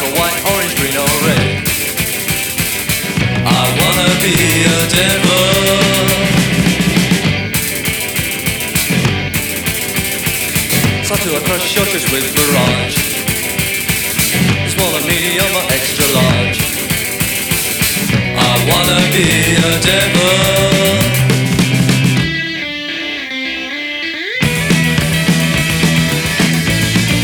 or white, orange, green or red. I wanna be a devil. So to I crush your church with barrage. Small and medium or extra large. I wanna be a devil.